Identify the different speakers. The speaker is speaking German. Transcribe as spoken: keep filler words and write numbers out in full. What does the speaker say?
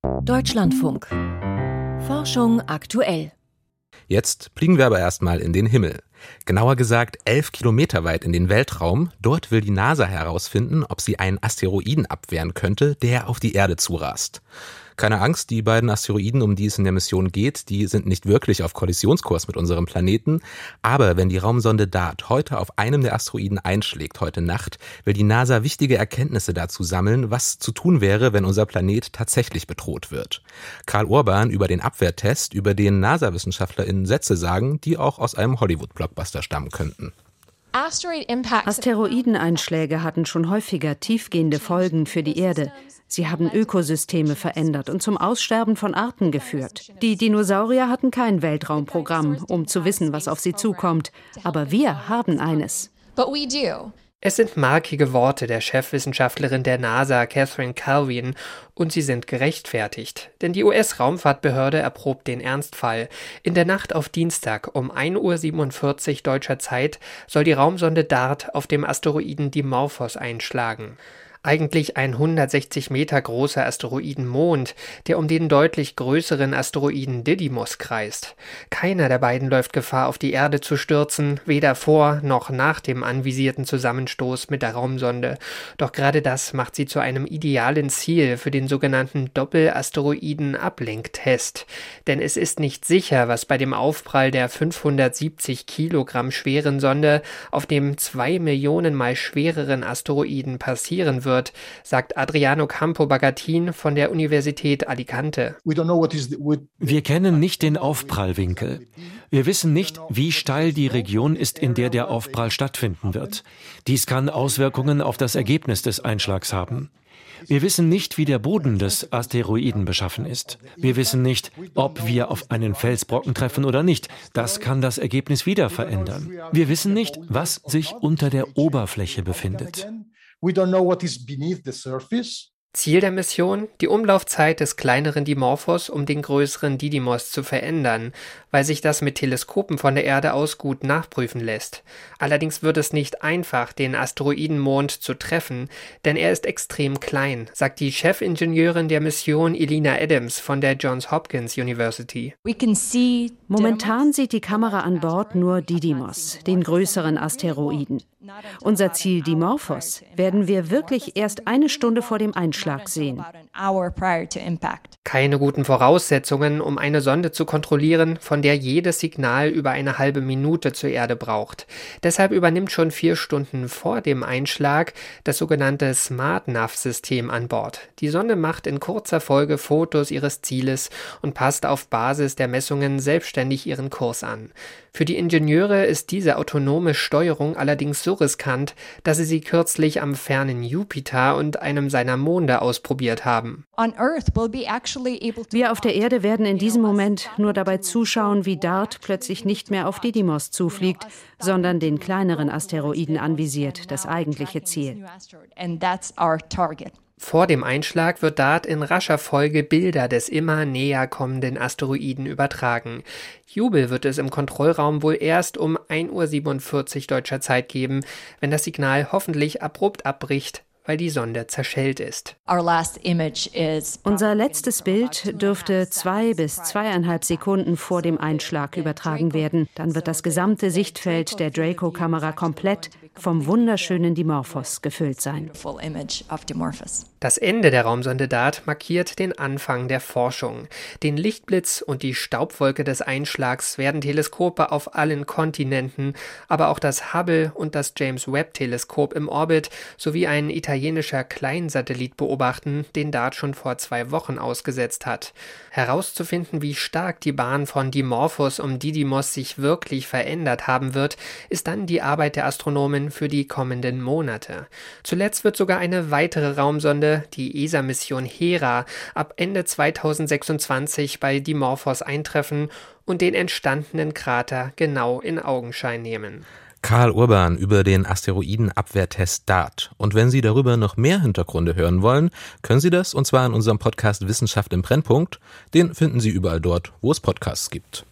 Speaker 1: Deutschlandfunk. Forschung aktuell.
Speaker 2: Jetzt fliegen wir aber erstmal in den Himmel. Genauer gesagt elf Kilometer weit in den Weltraum. Dort will die NASA herausfinden, ob sie einen Asteroiden abwehren könnte, der auf die Erde zurast. Keine Angst, die beiden Asteroiden, um die es in der Mission geht, die sind nicht wirklich auf Kollisionskurs mit unserem Planeten. Aber wenn die Raumsonde DART heute auf einem der Asteroiden einschlägt, heute Nacht, will die NASA wichtige Erkenntnisse dazu sammeln, was zu tun wäre, wenn unser Planet tatsächlich bedroht wird. Karl Urban über den Abwehrtest, über den NASA-WissenschaftlerInnen Sätze sagen, die auch aus einem Hollywood-Blockbuster stammen könnten.
Speaker 3: Asteroideneinschläge hatten schon häufiger tiefgehende Folgen für die Erde. Sie haben Ökosysteme verändert und zum Aussterben von Arten geführt. Die Dinosaurier hatten kein Weltraumprogramm, um zu wissen, was auf sie zukommt. Aber wir haben eines.
Speaker 4: Es sind markige Worte der Chefwissenschaftlerin der NASA, Catherine Calvin, und sie sind gerechtfertigt. Denn die U S-Raumfahrtbehörde erprobt den Ernstfall. In der Nacht auf Dienstag um ein Uhr siebenundvierzig deutscher Zeit soll die Raumsonde DART auf dem Asteroiden Dimorphos einschlagen. Eigentlich ein hundertsechzig Meter großer Asteroidenmond, der um den deutlich größeren Asteroiden Didymos kreist. Keiner der beiden läuft Gefahr, auf die Erde zu stürzen, weder vor noch nach dem anvisierten Zusammenstoß mit der Raumsonde. Doch gerade das macht sie zu einem idealen Ziel für den sogenannten Doppelasteroiden-Ablenktest. Denn es ist nicht sicher, was bei dem Aufprall der fünfhundertsiebzig Kilogramm schweren Sonde auf dem zwei Millionen mal schwereren Asteroiden passieren wird. wird, sagt Adriano Campo Bagatin von der Universität Alicante.
Speaker 5: Wir kennen nicht den Aufprallwinkel. Wir wissen nicht, wie steil die Region ist, in der der Aufprall stattfinden wird. Dies kann Auswirkungen auf das Ergebnis des Einschlags haben. Wir wissen nicht, wie der Boden des Asteroiden beschaffen ist. Wir wissen nicht, ob wir auf einen Felsbrocken treffen oder nicht. Das kann das Ergebnis wieder verändern. Wir wissen nicht, was sich unter der Oberfläche befindet.
Speaker 6: We don't know what is beneath the surface.
Speaker 4: Ziel der Mission? Die Umlaufzeit des kleineren Dimorphos um den größeren Didymos zu verändern, weil sich das mit Teleskopen von der Erde aus gut nachprüfen lässt. Allerdings wird es nicht einfach, den Asteroidenmond zu treffen, denn er ist extrem klein, sagt die Chefingenieurin der Mission Elina Adams von der Johns Hopkins University.
Speaker 3: Momentan sieht die Kamera an Bord nur Didymos, den größeren Asteroiden. Unser Ziel Dimorphos werden wir wirklich erst eine Stunde vor dem Einschlag sehen.
Speaker 4: Keine guten Voraussetzungen, um eine Sonde zu kontrollieren, von der jedes Signal über eine halbe Minute zur Erde braucht. Deshalb übernimmt schon vier Stunden vor dem Einschlag das sogenannte SmartNav-System an Bord. Die Sonde macht in kurzer Folge Fotos ihres Zieles und passt auf Basis der Messungen selbstständig ihren Kurs an. Für die Ingenieure ist diese autonome Steuerung allerdings so riskant, dass sie sie kürzlich am fernen Jupiter und einem seiner Monde ausprobiert haben.
Speaker 3: Wir auf der Erde werden in diesem Moment nur dabei zuschauen, wie DART plötzlich nicht mehr auf Didymos zufliegt, sondern den kleineren Asteroiden anvisiert, das eigentliche Ziel.
Speaker 4: Vor dem Einschlag wird DART in rascher Folge Bilder des immer näher kommenden Asteroiden übertragen. Jubel wird es im Kontrollraum wohl erst um ein Uhr siebenundvierzig deutscher Zeit geben, wenn das Signal hoffentlich abrupt abbricht, weil die Sonde zerschellt ist.
Speaker 3: Unser letztes Bild dürfte zwei bis zweieinhalb Sekunden vor dem Einschlag übertragen werden. Dann wird das gesamte Sichtfeld der Draco-Kamera komplett vom wunderschönen Dimorphos gefüllt sein.
Speaker 4: Das Ende der Raumsonde DART markiert den Anfang der Forschung. Den Lichtblitz und die Staubwolke des Einschlags werden Teleskope auf allen Kontinenten, aber auch das Hubble und das James-Webb-Teleskop im Orbit sowie ein italienischer Kleinsatellit beobachten, den DART schon vor zwei Wochen ausgesetzt hat. Herauszufinden, wie stark die Bahn von Dimorphos um Didymos sich wirklich verändert haben wird, ist dann die Arbeit der Astronomen für die kommenden Monate. Zuletzt wird sogar eine weitere Raumsonde, die E S A-Mission Hera, ab Ende zweitausendsechsundzwanzig bei Dimorphos eintreffen und den entstandenen Krater genau in Augenschein nehmen.
Speaker 2: Karl Urban über den Asteroidenabwehrtest DART. Und wenn Sie darüber noch mehr Hintergründe hören wollen, können Sie das, und zwar in unserem Podcast Wissenschaft im Brennpunkt. Den finden Sie überall dort, wo es Podcasts gibt.